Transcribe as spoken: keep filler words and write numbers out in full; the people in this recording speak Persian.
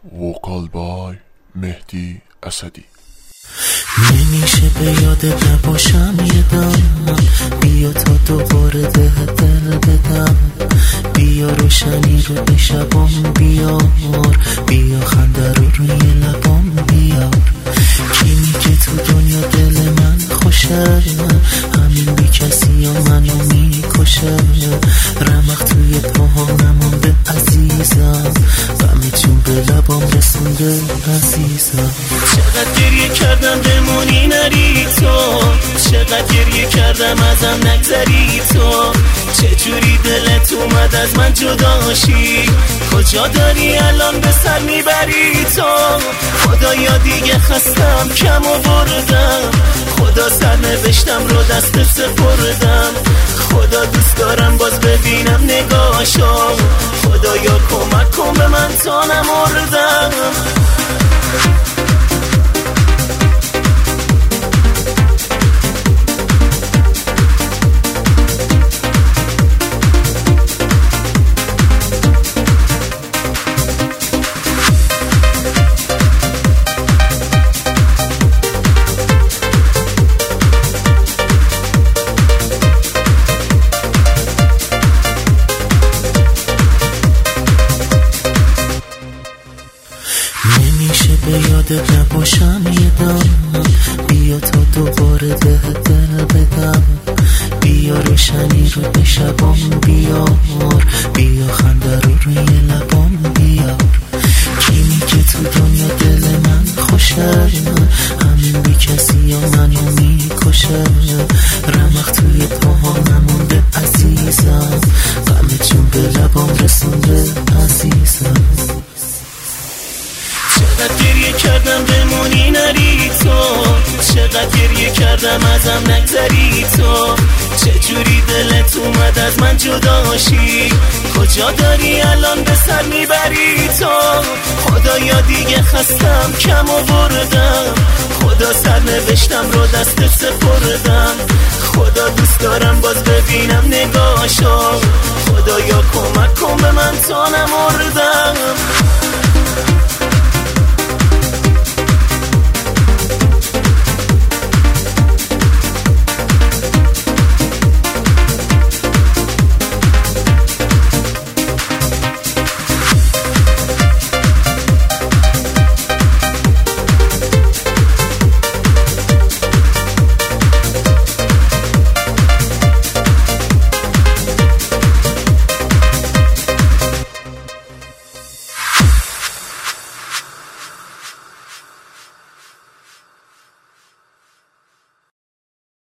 وکال بای مهدی اسدی. نمیشه به یادت نباشم یه دم، بیا تا دوباره ده دل بدم، بیا روشنی رو به شبام بیار، بیا خنده رو روی لبام بیار. کی میگه تو دنیا دل من خوشه، همین بی کسی یا منو میکشه. رمق توی پاها نمونده عزیزم، غمه چون به لبام رسونده عزیزم. چقدر گریه کردم بمونی نری تو، چقدر گریه کردم ازم نگذری تو. چجوری دلت اومد از من جداشی، کجا داری الان به سر میبری تو. خدایا دیگه خستم کم آوردم، خدا سر نوشتم رو دست سپردم. خدا دوست دارم باز ببینم نگاشو، خدایا کمک کن به من تا نمردم. نمیشه به یادت نباشم یه دم، بیا تا دوباره ده دل بدم، بیا روشنی رو به شبام بیار، بیا خنده رو روی لبام بیار. کی میگه تو دنیا دل من خوشه، همین بی کسی یا منو میکشه. رمق توی پاها نمونده عزیزم، غمه چون به لبام رسونده عزیزم. چقدر گریه کردم بمونی نری تو، چقدر گریه کردم ازم نگذری تو. چجوری دلت اومد از من جداشی، کجا داری الان به سر میبری تو. خدایا دیگه خستم کم آوردم، خدا سر نوشتم رو دست سپردم. خدا دوست دارم باز ببینم نگاشو، خدایا کمک کن به من تا نمردم.